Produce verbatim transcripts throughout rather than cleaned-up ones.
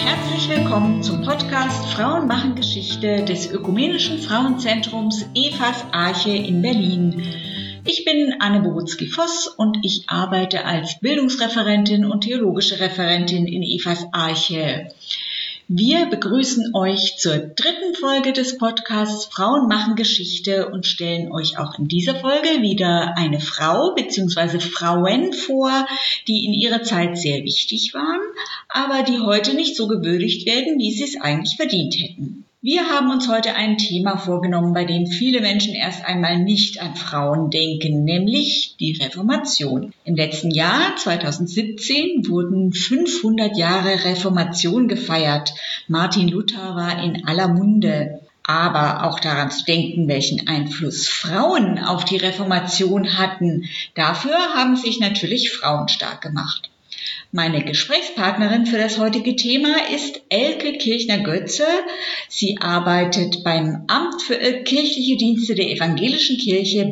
herzlich willkommen zum Podcast Frauen machen Geschichte des Ökumenischen Frauenzentrums Evas Arche in Berlin. Ich bin Anne Borutzki-Voss und ich arbeite als Bildungsreferentin und theologische Referentin in Evas Arche. Wir begrüßen euch zur dritten Folge des Podcasts Frauen machen Geschichte und stellen euch auch in dieser Folge wieder eine Frau bzw. Frauen vor, die in ihrer Zeit sehr wichtig waren, aber die heute nicht so gewürdigt werden, wie sie es eigentlich verdient hätten. Wir haben uns heute ein Thema vorgenommen, bei dem viele Menschen erst einmal nicht an Frauen denken, nämlich die Reformation. Im letzten Jahr, zweitausendsiebzehn, wurden fünfhundert Jahre Reformation gefeiert. Martin Luther war in aller Munde. Aber auch daran zu denken, welchen Einfluss Frauen auf die Reformation hatten, dafür haben sich natürlich Frauen stark gemacht. Meine Gesprächspartnerin für das heutige Thema ist Elke Kirchner-Götze. Sie arbeitet beim Amt für kirchliche Dienste der Evangelischen Kirche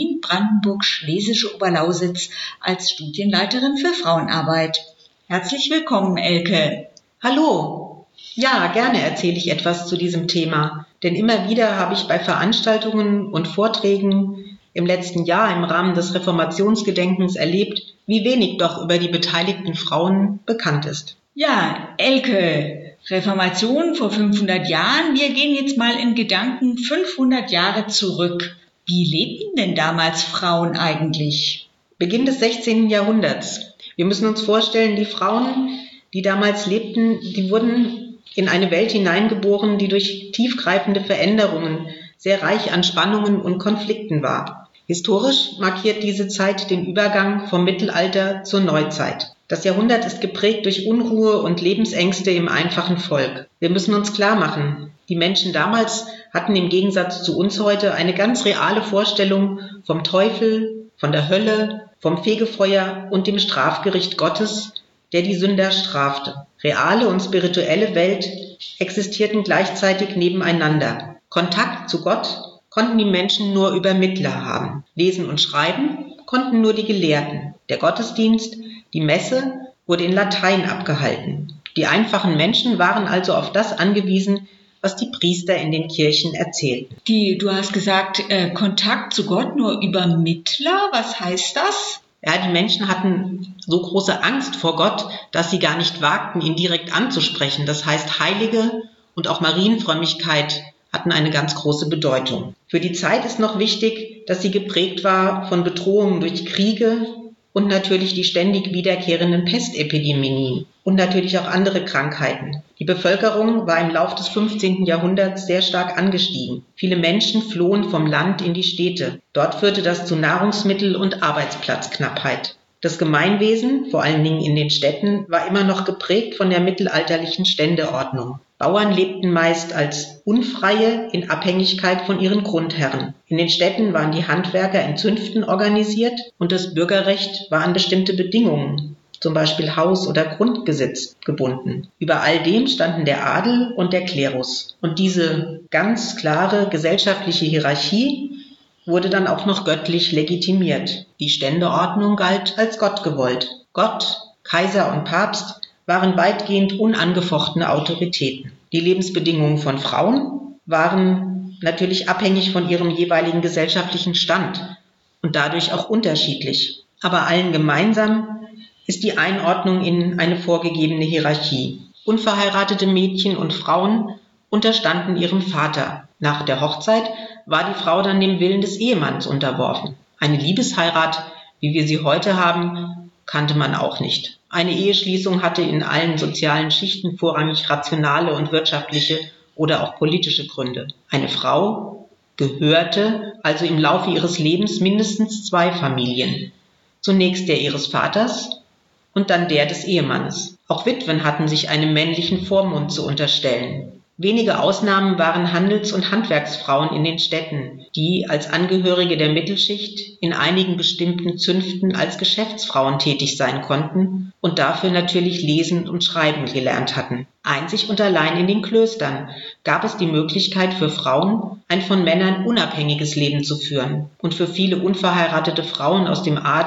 Berlin-Brandenburg-Schlesische Oberlausitz als Studienleiterin für Frauenarbeit. Herzlich willkommen, Elke. Hallo. Ja, gerne erzähle ich etwas zu diesem Thema, denn immer wieder habe ich bei Veranstaltungen und Vorträgen im letzten Jahr im Rahmen des Reformationsgedenkens erlebt, wie wenig doch über die beteiligten Frauen bekannt ist. Ja, Elke, Reformation vor fünfhundert Jahren. Wir gehen jetzt mal in Gedanken fünfhundert Jahre zurück. Wie lebten denn damals Frauen eigentlich? Beginn des sechzehnten Jahrhunderts. Wir müssen uns vorstellen, die Frauen, die damals lebten, die wurden in eine Welt hineingeboren, die durch tiefgreifende Veränderungen sehr reich an Spannungen und Konflikten war. Historisch markiert diese Zeit den Übergang vom Mittelalter zur Neuzeit. Das Jahrhundert ist geprägt durch Unruhe und Lebensängste im einfachen Volk. Wir müssen uns klar machen, die Menschen damals hatten im Gegensatz zu uns heute eine ganz reale Vorstellung vom Teufel, von der Hölle, vom Fegefeuer und dem Strafgericht Gottes, der die Sünder strafte. Reale und spirituelle Welt existierten gleichzeitig nebeneinander. Kontakt zu Gott konnten die Menschen nur über Mittler haben. Lesen und schreiben konnten nur die Gelehrten. Der Gottesdienst, die Messe, wurde in Latein abgehalten. Die einfachen Menschen waren also auf das angewiesen, was die Priester in den Kirchen erzählten. Die, du hast gesagt, äh, Kontakt zu Gott nur über Mittler. Was heißt das? Ja, die Menschen hatten so große Angst vor Gott, dass sie gar nicht wagten, ihn direkt anzusprechen. Das heißt, Heilige und auch Marienfrömmigkeit hatten eine ganz große Bedeutung. Für die Zeit ist noch wichtig, dass sie geprägt war von Bedrohungen durch Kriege und natürlich die ständig wiederkehrenden Pestepidemien und natürlich auch andere Krankheiten. Die Bevölkerung war im Lauf des fünfzehnten Jahrhunderts sehr stark angestiegen. Viele Menschen flohen vom Land in die Städte. Dort führte das zu Nahrungsmittel- und Arbeitsplatzknappheit. Das Gemeinwesen, vor allen Dingen in den Städten, war immer noch geprägt von der mittelalterlichen Ständeordnung. Bauern lebten meist als Unfreie in Abhängigkeit von ihren Grundherren. In den Städten waren die Handwerker in Zünften organisiert und das Bürgerrecht war an bestimmte Bedingungen, zum Beispiel Haus- oder Grundbesitz, gebunden. Über all dem standen der Adel und der Klerus. Und diese ganz klare gesellschaftliche Hierarchie wurde dann auch noch göttlich legitimiert. Die Ständeordnung galt als Gott gewollt. Gott, Kaiser und Papst waren weitgehend unangefochtene Autoritäten. Die Lebensbedingungen von Frauen waren natürlich abhängig von ihrem jeweiligen gesellschaftlichen Stand und dadurch auch unterschiedlich. Aber allen gemeinsam ist die Einordnung in eine vorgegebene Hierarchie. Unverheiratete Mädchen und Frauen unterstanden ihrem Vater. Nach der Hochzeit war die Frau dann dem Willen des Ehemanns unterworfen. Eine Liebesheirat, wie wir sie heute haben, kannte man auch nicht. Eine Eheschließung hatte in allen sozialen Schichten vorrangig rationale und wirtschaftliche oder auch politische Gründe. Eine Frau gehörte also im Laufe ihres Lebens mindestens zwei Familien. Zunächst der ihres Vaters und dann der des Ehemannes. Auch Witwen hatten sich einem männlichen Vormund zu unterstellen. Wenige Ausnahmen waren Handels- und Handwerksfrauen in den Städten, die als Angehörige der Mittelschicht in einigen bestimmten Zünften als Geschäftsfrauen tätig sein konnten und dafür natürlich lesen und schreiben gelernt hatten. Einzig und allein in den Klöstern gab es die Möglichkeit für Frauen, ein von Männern unabhängiges Leben zu führen. Und für viele unverheiratete Frauen aus dem Adel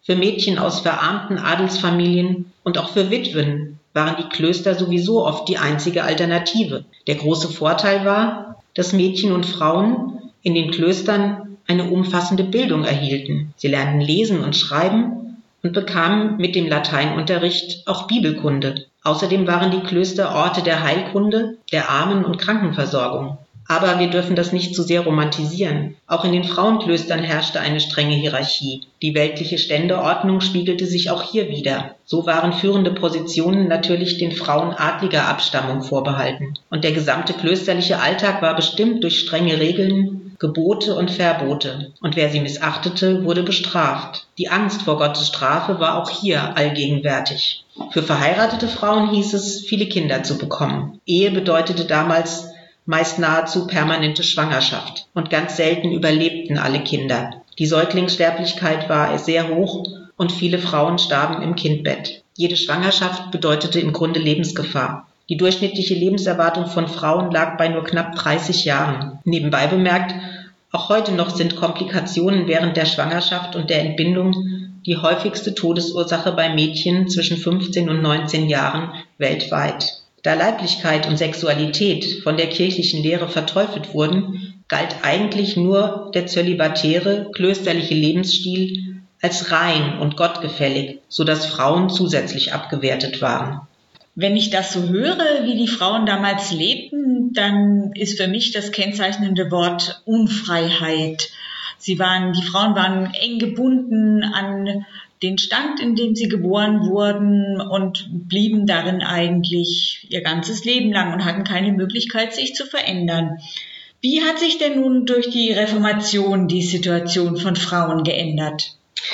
Für Mädchen aus verarmten Adelsfamilien und auch für Witwen waren die Klöster sowieso oft die einzige Alternative. Der große Vorteil war, dass Mädchen und Frauen in den Klöstern eine umfassende Bildung erhielten. Sie lernten lesen und schreiben und bekamen mit dem Lateinunterricht auch Bibelkunde. Außerdem waren die Klöster Orte der Heilkunde, der Armen- und Krankenversorgung. Aber wir dürfen das nicht zu sehr romantisieren. Auch in den Frauenklöstern herrschte eine strenge Hierarchie. Die weltliche Ständeordnung spiegelte sich auch hier wider. So waren führende Positionen natürlich den Frauen adliger Abstammung vorbehalten. Und der gesamte klösterliche Alltag war bestimmt durch strenge Regeln, Gebote und Verbote. Und wer sie missachtete, wurde bestraft. Die Angst vor Gottes Strafe war auch hier allgegenwärtig. Für verheiratete Frauen hieß es, viele Kinder zu bekommen. Ehe bedeutete damals meist nahezu permanente Schwangerschaft. Und ganz selten überlebten alle Kinder. Die Säuglingssterblichkeit war sehr hoch und viele Frauen starben im Kindbett. Jede Schwangerschaft bedeutete im Grunde Lebensgefahr. Die durchschnittliche Lebenserwartung von Frauen lag bei nur knapp dreißig Jahren. Nebenbei bemerkt, auch heute noch sind Komplikationen während der Schwangerschaft und der Entbindung die häufigste Todesursache bei Mädchen zwischen fünfzehn und neunzehn Jahren weltweit. Da Leiblichkeit und Sexualität von der kirchlichen Lehre verteufelt wurden, galt eigentlich nur der zölibatäre, klösterliche Lebensstil als rein und gottgefällig, sodass Frauen zusätzlich abgewertet waren. Wenn ich das so höre, wie die Frauen damals lebten, dann ist für mich das kennzeichnende Wort Unfreiheit. Sie waren, die Frauen waren eng gebunden an den Stand, in dem sie geboren wurden und blieben darin eigentlich ihr ganzes Leben lang und hatten keine Möglichkeit, sich zu verändern. Wie hat sich denn nun durch die Reformation die Situation von Frauen geändert?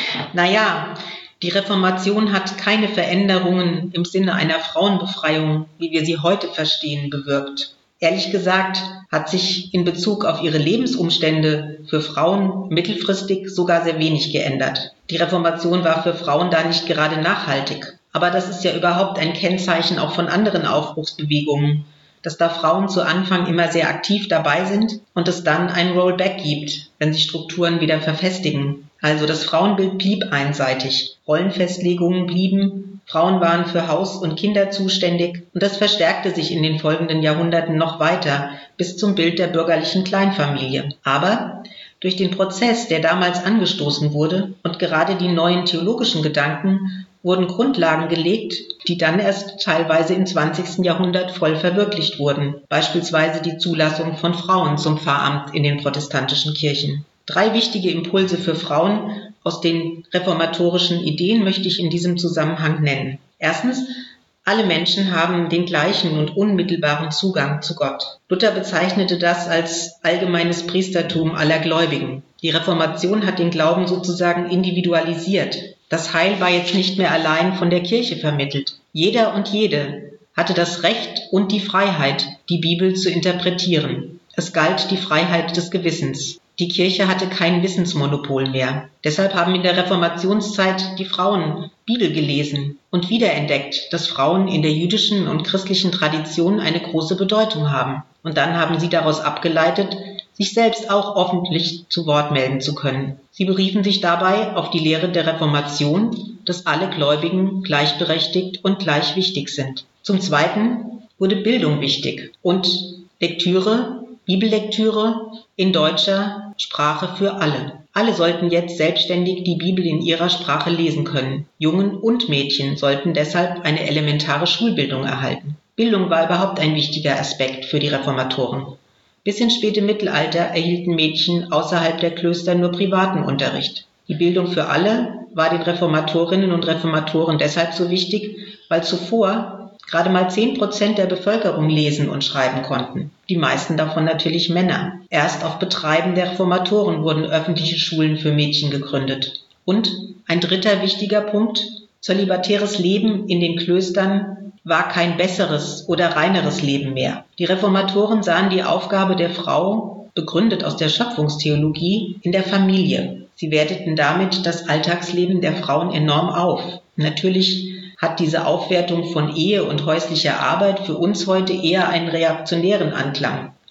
Naja, die Reformation hat keine Veränderungen im Sinne einer Frauenbefreiung, wie wir sie heute verstehen, bewirkt. Ehrlich gesagt hat sich in Bezug auf ihre Lebensumstände für Frauen mittelfristig sogar sehr wenig geändert. Die Reformation war für Frauen da nicht gerade nachhaltig. Aber das ist ja überhaupt ein Kennzeichen auch von anderen Aufbruchsbewegungen, dass da Frauen zu Anfang immer sehr aktiv dabei sind und es dann ein Rollback gibt, wenn sich Strukturen wieder verfestigen. Also das Frauenbild blieb einseitig, Rollenfestlegungen blieben, Frauen waren für Haus und Kinder zuständig und das verstärkte sich in den folgenden Jahrhunderten noch weiter bis zum Bild der bürgerlichen Kleinfamilie. Aber durch den Prozess, der damals angestoßen wurde und gerade die neuen theologischen Gedanken, wurden Grundlagen gelegt, die dann erst teilweise im zwanzigsten Jahrhundert voll verwirklicht wurden, beispielsweise die Zulassung von Frauen zum Pfarramt in den protestantischen Kirchen. Drei wichtige Impulse für Frauen aus den reformatorischen Ideen möchte ich in diesem Zusammenhang nennen. Erstens, alle Menschen haben den gleichen und unmittelbaren Zugang zu Gott. Luther bezeichnete das als allgemeines Priestertum aller Gläubigen. Die Reformation hat den Glauben sozusagen individualisiert. Das Heil war jetzt nicht mehr allein von der Kirche vermittelt. Jeder und jede hatte das Recht und die Freiheit, die Bibel zu interpretieren. Es galt die Freiheit des Gewissens. Die Kirche hatte kein Wissensmonopol mehr. Deshalb haben in der Reformationszeit die Frauen Bibel gelesen und wiederentdeckt, dass Frauen in der jüdischen und christlichen Tradition eine große Bedeutung haben. Und dann haben sie daraus abgeleitet, sich selbst auch öffentlich zu Wort melden zu können. Sie beriefen sich dabei auf die Lehre der Reformation, dass alle Gläubigen gleichberechtigt und gleich wichtig sind. Zum Zweiten wurde Bildung wichtig und Lektüre, Bibellektüre in deutscher Sprache für alle. Alle sollten jetzt selbstständig die Bibel in ihrer Sprache lesen können. Jungen und Mädchen sollten deshalb eine elementare Schulbildung erhalten. Bildung war überhaupt ein wichtiger Aspekt für die Reformatoren. Bis ins späte Mittelalter erhielten Mädchen außerhalb der Klöster nur privaten Unterricht. Die Bildung für alle war den Reformatorinnen und Reformatoren deshalb so wichtig, weil zuvor gerade mal zehn Prozent der Bevölkerung lesen und schreiben konnten. Die meisten davon natürlich Männer. Erst auf Betreiben der Reformatoren wurden öffentliche Schulen für Mädchen gegründet. Und ein dritter wichtiger Punkt: zölibatäres Leben in den Klöstern war kein besseres oder reineres Leben mehr. Die Reformatoren sahen die Aufgabe der Frau, begründet aus der Schöpfungstheologie, in der Familie. Sie werteten damit das Alltagsleben der Frauen enorm auf. Natürlich hat diese Aufwertung von Ehe und häuslicher Arbeit für uns heute eher einen reaktionären Anklang.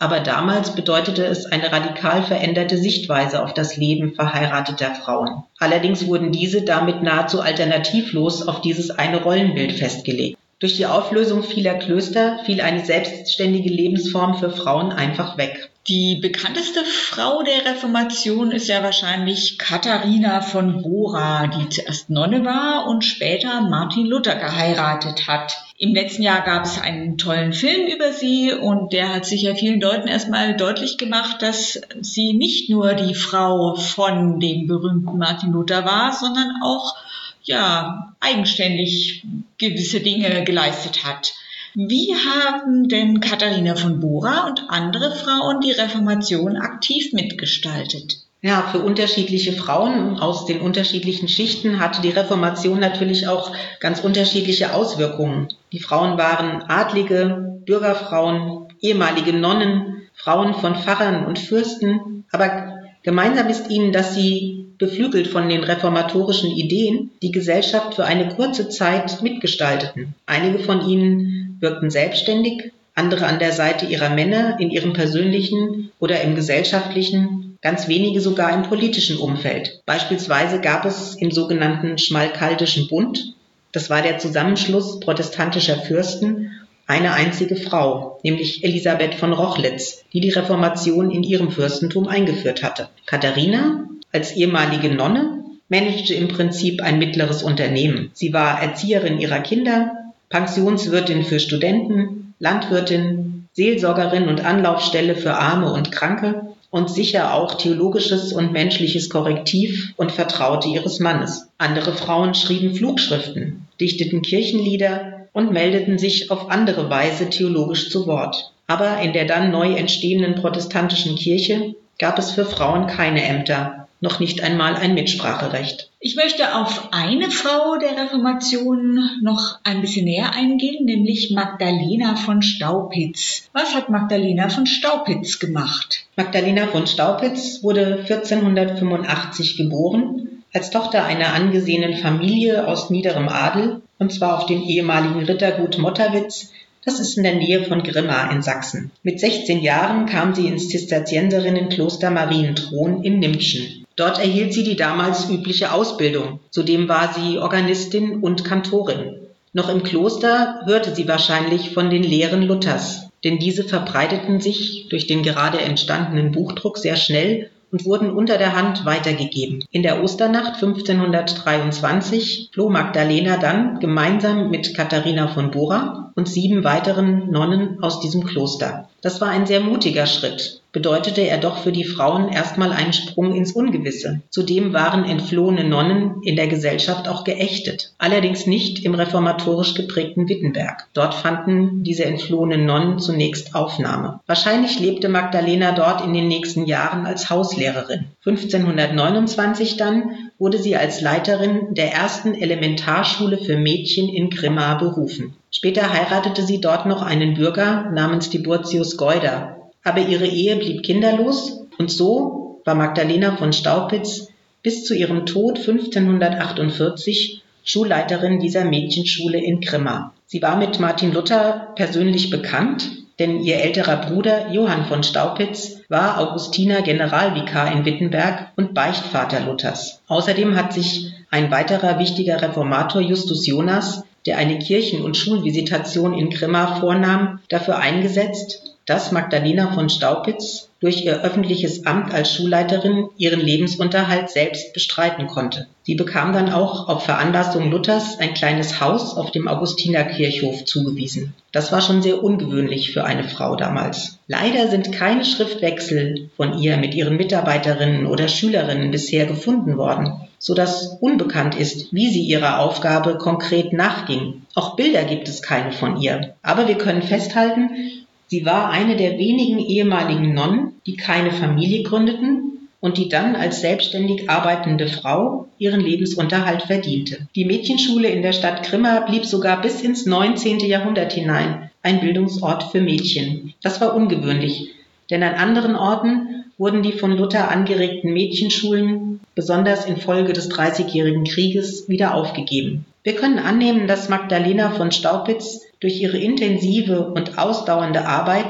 Aber damals bedeutete es eine radikal veränderte Sichtweise auf das Leben verheirateter Frauen. Allerdings wurden diese damit nahezu alternativlos auf dieses eine Rollenbild festgelegt. Durch die Auflösung vieler Klöster fiel eine selbstständige Lebensform für Frauen einfach weg. Die bekannteste Frau der Reformation ist ja wahrscheinlich Katharina von Bora, die zuerst Nonne war und später Martin Luther geheiratet hat. Im letzten Jahr gab es einen tollen Film über sie und der hat sicher vielen Leuten erstmal deutlich gemacht, dass sie nicht nur die Frau von dem berühmten Martin Luther war, sondern auch ja, eigenständig gewisse Dinge geleistet hat. Wie haben denn Katharina von Bora und andere Frauen die Reformation aktiv mitgestaltet? Ja, für unterschiedliche Frauen aus den unterschiedlichen Schichten hatte die Reformation natürlich auch ganz unterschiedliche Auswirkungen. Die Frauen waren Adlige, Bürgerfrauen, ehemalige Nonnen, Frauen von Pfarrern und Fürsten, aber gemeinsam ist ihnen, dass sie, beflügelt von den reformatorischen Ideen, die Gesellschaft für eine kurze Zeit mitgestalteten. Einige von ihnen wirkten selbstständig, andere an der Seite ihrer Männer in ihrem persönlichen oder im gesellschaftlichen, ganz wenige sogar im politischen Umfeld. Beispielsweise gab es im sogenannten Schmalkaldischen Bund, das war der Zusammenschluss protestantischer Fürsten, eine einzige Frau, nämlich Elisabeth von Rochlitz, die die Reformation in ihrem Fürstentum eingeführt hatte. Katharina, als ehemalige Nonne, managte im Prinzip ein mittleres Unternehmen. Sie war Erzieherin ihrer Kinder, Pensionswirtin für Studenten, Landwirtin, Seelsorgerin und Anlaufstelle für Arme und Kranke und sicher auch theologisches und menschliches Korrektiv und Vertraute ihres Mannes. Andere Frauen schrieben Flugschriften, dichteten Kirchenlieder und meldeten sich auf andere Weise theologisch zu Wort. Aber in der dann neu entstehenden protestantischen Kirche gab es für Frauen keine Ämter, noch nicht einmal ein Mitspracherecht. Ich möchte auf eine Frau der Reformation noch ein bisschen näher eingehen, nämlich Magdalena von Staupitz. Was hat Magdalena von Staupitz gemacht? Magdalena von Staupitz wurde vierzehnhundertfünfundachtzig geboren, als Tochter einer angesehenen Familie aus niederem Adel, und zwar auf dem ehemaligen Rittergut Motterwitz. Das ist in der Nähe von Grimma in Sachsen. Mit sechzehn Jahren kam sie ins Zisterzienserinnenkloster Marienthron in Nimptschen. Dort erhielt sie die damals übliche Ausbildung. Zudem war sie Organistin und Kantorin. Noch im Kloster hörte sie wahrscheinlich von den Lehren Luthers, denn diese verbreiteten sich durch den gerade entstandenen Buchdruck sehr schnell und wurden unter der Hand weitergegeben. In der Osternacht fünfzehnhundertdreiundzwanzig floh Magdalena dann gemeinsam mit Katharina von Bora und sieben weiteren Nonnen aus diesem Kloster. Das war ein sehr mutiger Schritt, bedeutete er doch für die Frauen erstmal einen Sprung ins Ungewisse. Zudem waren entflohene Nonnen in der Gesellschaft auch geächtet, allerdings nicht im reformatorisch geprägten Wittenberg. Dort fanden diese entflohenen Nonnen zunächst Aufnahme. Wahrscheinlich lebte Magdalena dort in den nächsten Jahren als Hauslehrerin. fünfzehnhundertneunundzwanzig dann wurde sie als Leiterin der ersten Elementarschule für Mädchen in Grimma berufen. Später heiratete sie dort noch einen Bürger namens Tiburtius Geuder, aber ihre Ehe blieb kinderlos und so war Magdalena von Staupitz bis zu ihrem Tod fünfzehnhundertachtundvierzig Schulleiterin dieser Mädchenschule in Grimma. Sie war mit Martin Luther persönlich bekannt, denn ihr älterer Bruder Johann von Staupitz war Augustiner Generalvikar in Wittenberg und Beichtvater Luthers. Außerdem hat sich ein weiterer wichtiger Reformator, Justus Jonas, der eine Kirchen- und Schulvisitation in Grimma vornahm, dafür eingesetzt, dass Magdalena von Staupitz durch ihr öffentliches Amt als Schulleiterin ihren Lebensunterhalt selbst bestreiten konnte. Sie bekam dann auch auf Veranlassung Luthers ein kleines Haus auf dem Augustinerkirchhof zugewiesen. Das war schon sehr ungewöhnlich für eine Frau damals. Leider sind keine Schriftwechsel von ihr mit ihren Mitarbeiterinnen oder Schülerinnen bisher gefunden worden, sodass unbekannt ist, wie sie ihrer Aufgabe konkret nachging. Auch Bilder gibt es keine von ihr. Aber wir können festhalten, sie war eine der wenigen ehemaligen Nonnen, die keine Familie gründeten und die dann als selbstständig arbeitende Frau ihren Lebensunterhalt verdiente. Die Mädchenschule in der Stadt Grimma blieb sogar bis ins neunzehnte Jahrhundert hinein ein Bildungsort für Mädchen. Das war ungewöhnlich, denn an anderen Orten wurden die von Luther angeregten Mädchenschulen, besonders infolge des Dreißigjährigen Krieges, wieder aufgegeben. Wir können annehmen, dass Magdalena von Staupitz durch ihre intensive und ausdauernde Arbeit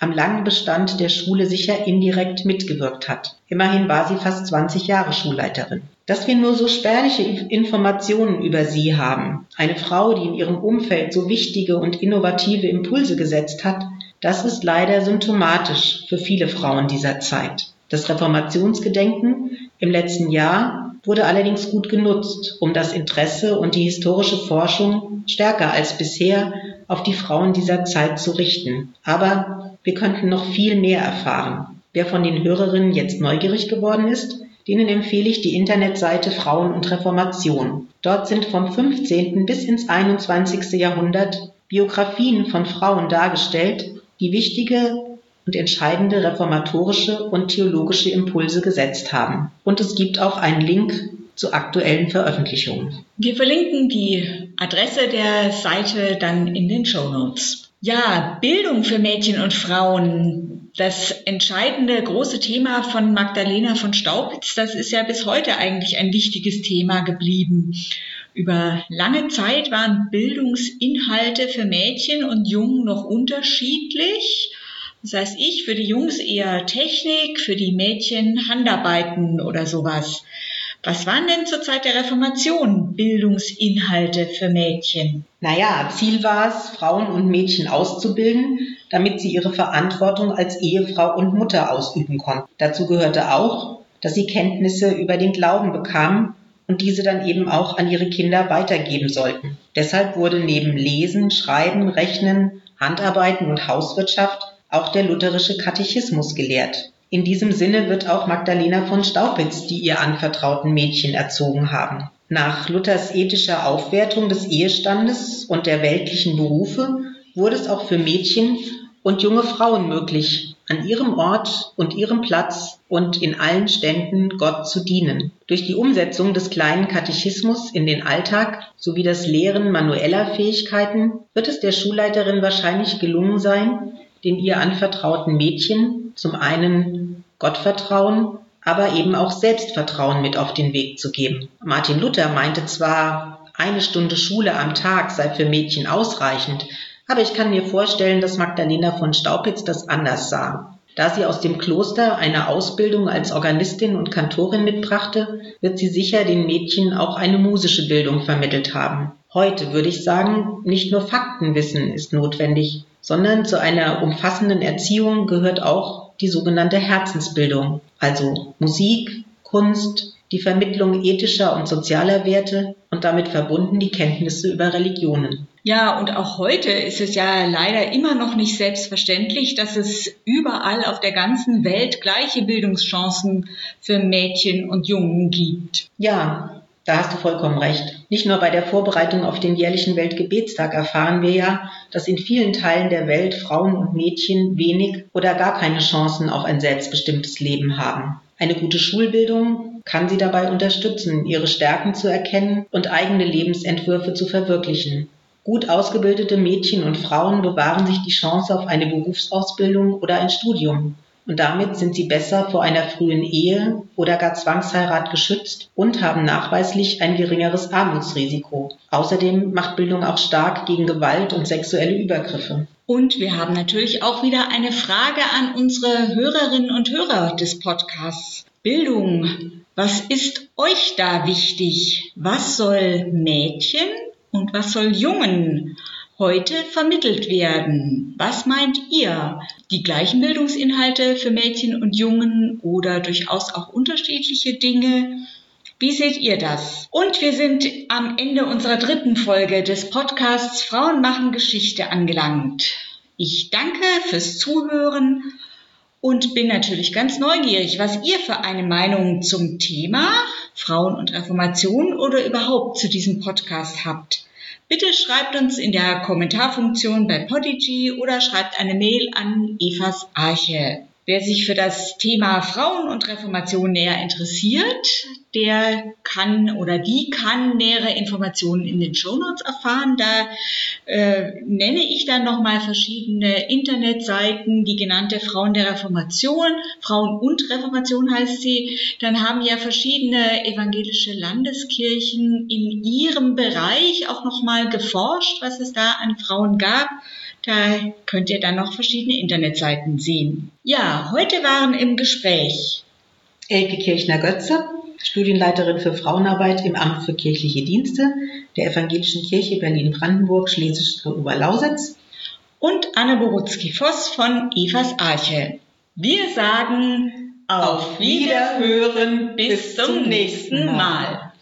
am langen Bestand der Schule sicher indirekt mitgewirkt hat. Immerhin war sie fast zwanzig Jahre Schulleiterin. Dass wir nur so spärliche Informationen über sie haben, eine Frau, die in ihrem Umfeld so wichtige und innovative Impulse gesetzt hat, das ist leider symptomatisch für viele Frauen dieser Zeit. Das Reformationsgedenken im letzten Jahr wurde allerdings gut genutzt, um das Interesse und die historische Forschung stärker als bisher auf die Frauen dieser Zeit zu richten. Aber wir könnten noch viel mehr erfahren. Wer von den Hörerinnen jetzt neugierig geworden ist, denen empfehle ich die Internetseite Frauen und Reformation. Dort sind vom fünfzehnten bis ins einundzwanzigste Jahrhundert Biografien von Frauen dargestellt, die wichtige und entscheidende reformatorische und theologische Impulse gesetzt haben. Und es gibt auch einen Link zu aktuellen Veröffentlichungen. Wir verlinken die Adresse der Seite dann in den Shownotes. Ja, Bildung für Mädchen und Frauen, das entscheidende große Thema von Magdalena von Staupitz, das ist ja bis heute eigentlich ein wichtiges Thema geblieben. Über lange Zeit waren Bildungsinhalte für Mädchen und Jungen noch unterschiedlich. Das heißt, ich für die Jungs eher Technik, für die Mädchen Handarbeiten oder sowas. Was waren denn zur Zeit der Reformation Bildungsinhalte für Mädchen? Naja, Ziel war es, Frauen und Mädchen auszubilden, damit sie ihre Verantwortung als Ehefrau und Mutter ausüben konnten. Dazu gehörte auch, dass sie Kenntnisse über den Glauben bekamen und diese dann eben auch an ihre Kinder weitergeben sollten. Deshalb wurde neben Lesen, Schreiben, Rechnen, Handarbeiten und Hauswirtschaft auch der lutherische Katechismus gelehrt. In diesem Sinne wird auch Magdalena von Staupitz die ihr anvertrauten Mädchen erzogen haben. Nach Luthers ethischer Aufwertung des Ehestandes und der weltlichen Berufe wurde es auch für Mädchen und junge Frauen möglich, an ihrem Ort und ihrem Platz und in allen Ständen Gott zu dienen. Durch die Umsetzung des kleinen Katechismus in den Alltag sowie das Lehren manueller Fähigkeiten wird es der Schulleiterin wahrscheinlich gelungen sein, den ihr anvertrauten Mädchen zum einen Gottvertrauen, aber eben auch Selbstvertrauen mit auf den Weg zu geben. Martin Luther meinte zwar, eine Stunde Schule am Tag sei für Mädchen ausreichend, aber ich kann mir vorstellen, dass Magdalena von Staupitz das anders sah. Da sie aus dem Kloster eine Ausbildung als Organistin und Kantorin mitbrachte, wird sie sicher den Mädchen auch eine musische Bildung vermittelt haben. Heute würde ich sagen, nicht nur Faktenwissen ist notwendig, sondern zu einer umfassenden Erziehung gehört auch die sogenannte Herzensbildung, also Musik, Kunst, die Vermittlung ethischer und sozialer Werte und damit verbunden die Kenntnisse über Religionen. Ja, und auch heute ist es ja leider immer noch nicht selbstverständlich, dass es überall auf der ganzen Welt gleiche Bildungschancen für Mädchen und Jungen gibt. Ja, da hast du vollkommen recht. Nicht nur bei der Vorbereitung auf den jährlichen Weltgebetstag erfahren wir ja, dass in vielen Teilen der Welt Frauen und Mädchen wenig oder gar keine Chancen auf ein selbstbestimmtes Leben haben. Eine gute Schulbildung kann sie dabei unterstützen, ihre Stärken zu erkennen und eigene Lebensentwürfe zu verwirklichen. Gut ausgebildete Mädchen und Frauen bewahren sich die Chance auf eine Berufsausbildung oder ein Studium. Und damit sind sie besser vor einer frühen Ehe oder gar Zwangsheirat geschützt und haben nachweislich ein geringeres Armutsrisiko. Außerdem macht Bildung auch stark gegen Gewalt und sexuelle Übergriffe. Und wir haben natürlich auch wieder eine Frage an unsere Hörerinnen und Hörer des Podcasts. Bildung, was ist euch da wichtig? Was soll Mädchen und was soll Jungen heute vermittelt werden? Was meint ihr? Die gleichen Bildungsinhalte für Mädchen und Jungen oder durchaus auch unterschiedliche Dinge? Wie seht ihr das? Und wir sind am Ende unserer dritten Folge des Podcasts Frauen machen Geschichte angelangt. Ich danke fürs Zuhören und bin natürlich ganz neugierig, was ihr für eine Meinung zum Thema Frauen und Reformation oder überhaupt zu diesem Podcast habt. Bitte schreibt uns in der Kommentarfunktion bei Podigy oder schreibt eine Mail an Evas Arche. Wer sich für das Thema Frauen und Reformation näher interessiert, der kann oder die kann nähere Informationen in den Shownotes erfahren. Da äh, nenne ich dann nochmal verschiedene Internetseiten, die genannte Frauen der Reformation, Frauen und Reformation heißt sie. Dann haben ja verschiedene evangelische Landeskirchen in ihrem Bereich auch nochmal geforscht, was es da an Frauen gab. Da könnt ihr dann noch verschiedene Internetseiten sehen. Ja, heute waren im Gespräch Elke Kirchner-Götze, Studienleiterin für Frauenarbeit im Amt für kirchliche Dienste der Evangelischen Kirche Berlin-Brandenburg, Schlesische Oberlausitz und Anne Borutzki-Voss von Evas Arche. Wir sagen auf Wiederhören, bis zum nächsten Mal.